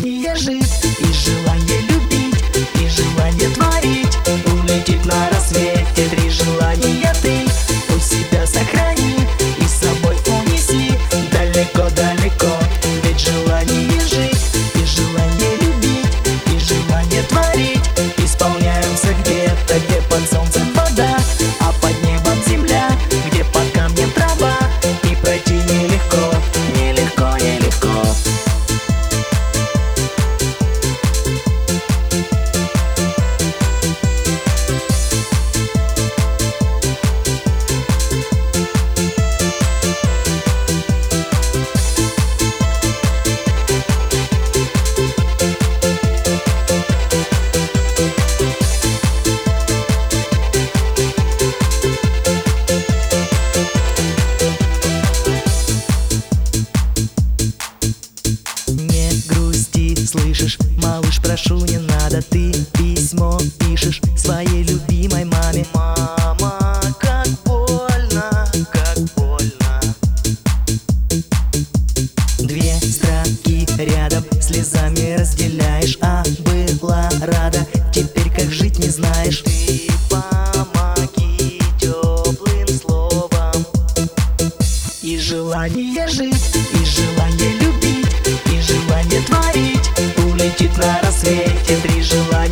желание жить, и желание любить, и желание творить. Улетит на рассвете 3 желания ты у себя сохрани и с собой унеси далеко-далеко. Ведь желание жить, и желание любить, и желание творить исполняются где-то, где под солнцем вода, а под небом земля, где под камнем трава. И пройти нелегко, нелегко, нелегко. Слышишь, малыш, прошу, не надо. Ты письмо пишешь своей любимой маме. Мама, как больно, как больно. 2 строки рядом слезами разделяешь. А была рада, теперь как жить не знаешь. Ты помоги теплым словом. И желание жить, и желание любить, и желание творить улетит на рассвете 3 желания.